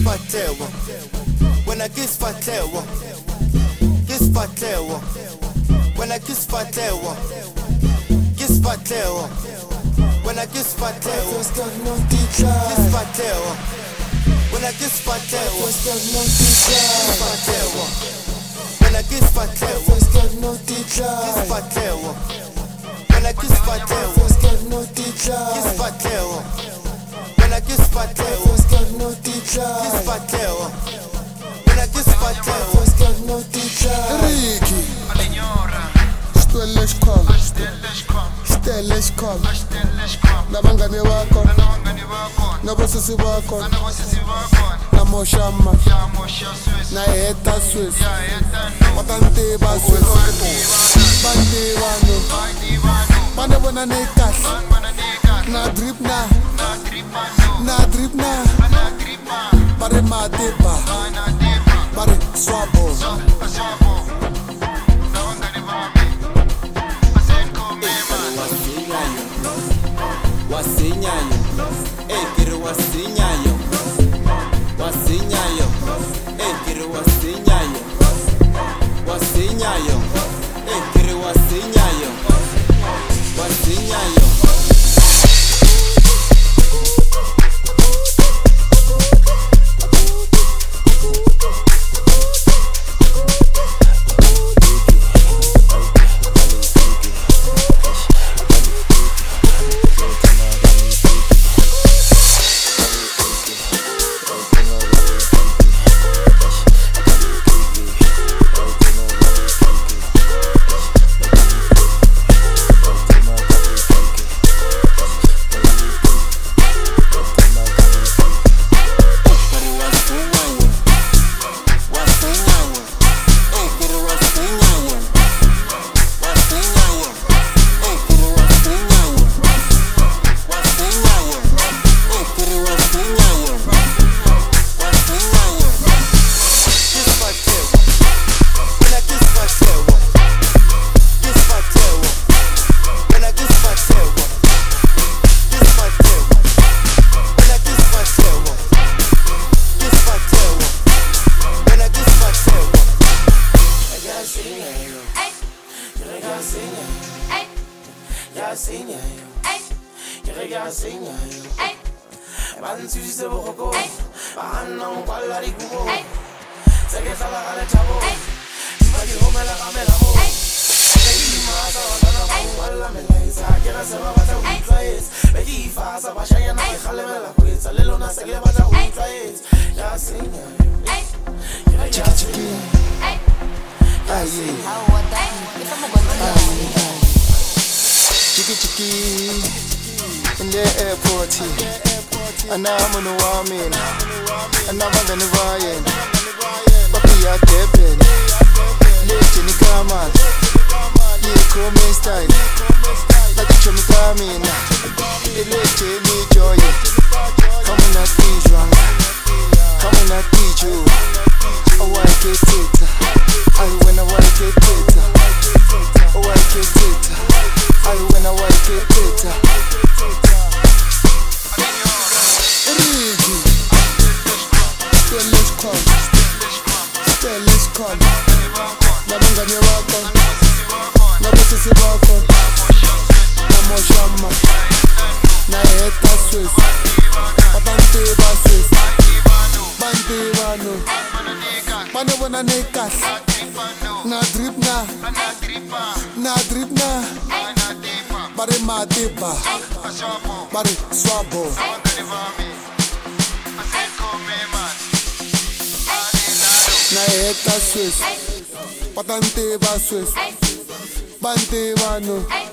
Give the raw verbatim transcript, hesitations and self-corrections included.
Kisfatlewa, when I kisfatlewa, kisfatlewa, when I kisfatlewa, kisfatlewa, when I kisfatlewa, kisfatlewa, when I kisfatlewa, kisfatlewa, when I kisfatlewa, kisfatlewa, when I kisfatlewa, kisfatlewa. When I kiss Pateo, kiss Pateo. When I kiss Pateo, Ricky, stelle scom, stelle scom. Nabangani wako, nabosisi wako, namoshama, naeta Swiss, watante ba Swiss, bandi wano, bande wana nekas, na drip na. Na drip na, bare matipa, bare swabo. Wasinyayo, eh kiri wasinyayo, wasinyayo, eh kiri wasinyayo, wasinyayo, eh kiri wasinyayo, wasinyayo. Chiki chiki in the airport here. And I'm on the woman, and I'm on the Ryan. Papi ya kepen, late in the kamal. Yeah, come in style. Like you me coming, late in the joy. Come on, I teach you, come on, I teach you. Oh, I get it, I when I like it, oh, I get it, I when I like it. Ricky, stelle scom, stelle scom. Nabangani wako, nabosisi wako, namoshama, naeta Swiss, watante ba Swiss, bandi wano, bande wana nekas, na drip na, na drip na, bare matipa, bare swabo. Naeta Swiss, patante ba Swiss, bante wano.